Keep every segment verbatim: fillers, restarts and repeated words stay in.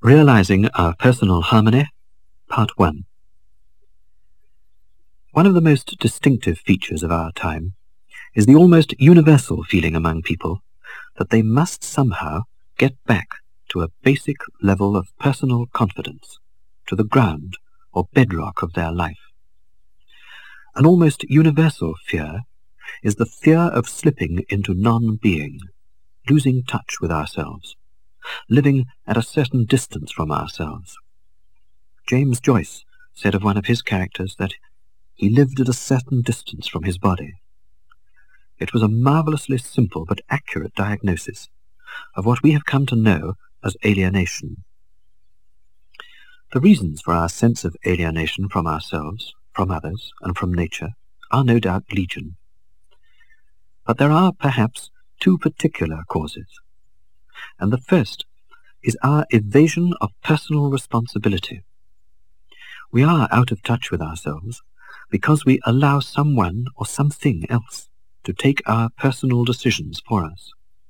Realizing our Personal Harmony, Part one. One of the most distinctive features of our time is the almost universal feeling among people that they must somehow get back to a basic level of personal confidence, to the ground or bedrock of their life. An almost universal fear is the fear of slipping into non-being, losing touch with ourselves, living at a certain distance from ourselves. James Joyce said of one of his characters that he lived at a certain distance from his body. It was a marvellously simple but accurate diagnosis of what we have come to know as alienation. The reasons for our sense of alienation from ourselves, from others, and from nature are no doubt legion. But there are perhaps two particular causes, and the first is our evasion of personal responsibility. We are out of touch with ourselves because we allow someone or something else to take our personal decisions for us.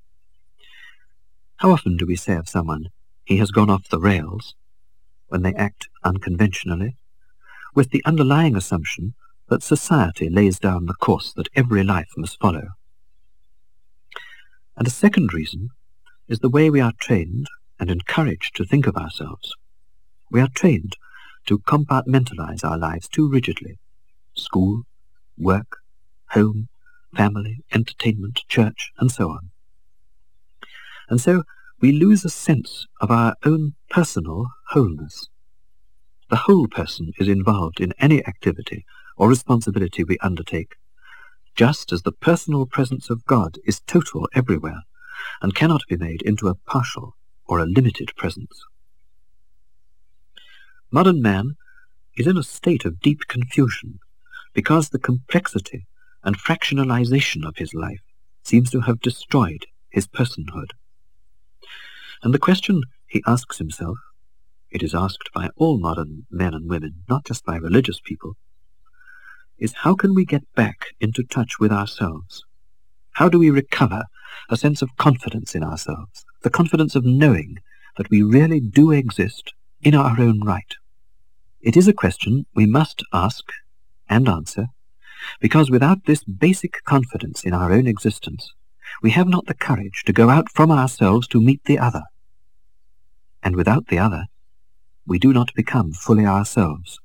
How often do we say of someone, he has gone off the rails, when they act unconventionally, with the underlying assumption that society lays down the course that every life must follow? And a second reason is the way we are trained and encouraged to think of ourselves. We are trained to compartmentalize our lives too rigidly. School, work, home, family, entertainment, church, and so on. And so we lose a sense of our own personal wholeness. The whole person is involved in any activity or responsibility we undertake, just as the personal presence of God is total everywhere and cannot be made into a partial or a limited presence. Modern man is in a state of deep confusion because the complexity and fractionalization of his life seems to have destroyed his personhood. And the question he asks himself, it is asked by all modern men and women, not just by religious people, is how can we get back into touch with ourselves? How do we recover a sense of confidence in ourselves, the confidence of knowing that we really do exist in our own right? It is a question we must ask and answer, because without this basic confidence in our own existence, we have not the courage to go out from ourselves to meet the other. And without the other, we do not become fully ourselves.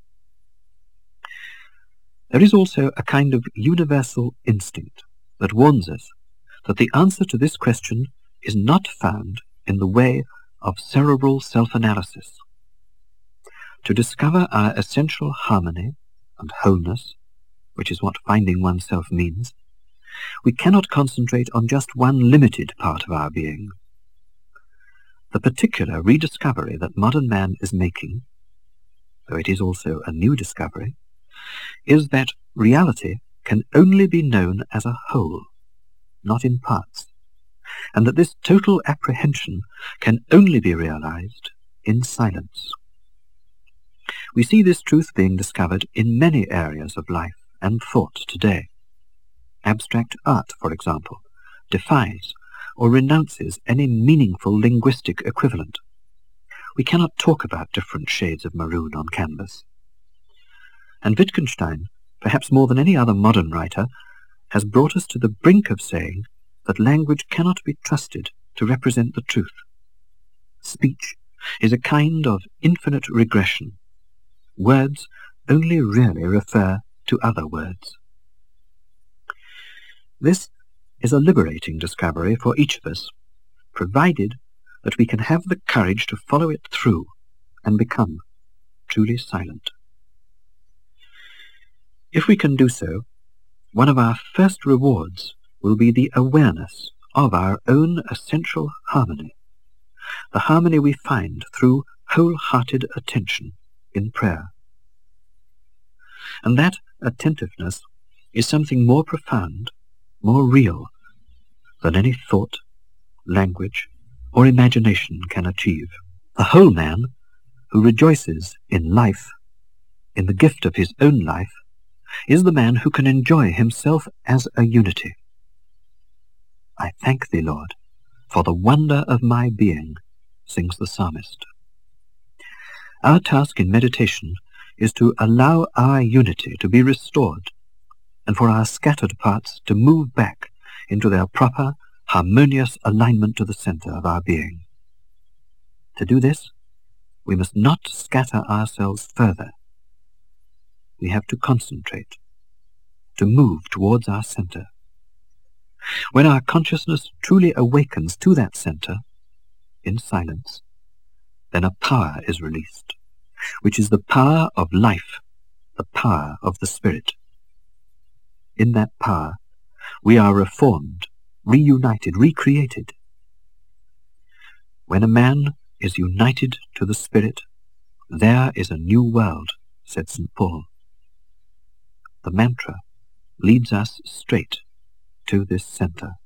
There is also a kind of universal instinct that warns us that the answer to this question is not found in the way of cerebral self-analysis. To discover our essential harmony and wholeness, which is what finding oneself means, we cannot concentrate on just one limited part of our being. The particular rediscovery that modern man is making, though it is also a new discovery, is that reality can only be known as a whole, not in parts, and that this total apprehension can only be realized in silence. We see this truth being discovered in many areas of life and thought today. Abstract art, for example, defies or renounces any meaningful linguistic equivalent. We cannot talk about different shades of maroon on canvas. And Wittgenstein, perhaps more than any other modern writer, has brought us to the brink of saying that language cannot be trusted to represent the truth. Speech is a kind of infinite regression. Words only really refer to other words. This is a liberating discovery for each of us, provided that we can have the courage to follow it through and become truly silent. If we can do so, one of our first rewards will be the awareness of our own essential harmony, the harmony we find through wholehearted attention in prayer. And that attentiveness is something more profound, more real, than any thought, language, or imagination can achieve. The whole man, who rejoices in life, in the gift of his own life, is the man who can enjoy himself as a unity. I thank thee, Lord, for the wonder of my being, sings the psalmist. Our task in meditation is to allow our unity to be restored and for our scattered parts to move back into their proper, harmonious alignment to the center of our being. To do this, we must not scatter ourselves further. We have to concentrate, to move towards our center. When our consciousness truly awakens to that center, in silence, then a power is released, which is the power of life, the power of the Spirit. In that power, we are reformed, reunited, recreated. When a man is united to the Spirit, there is a new world, said Saint Paul. The mantra leads us straight to this center.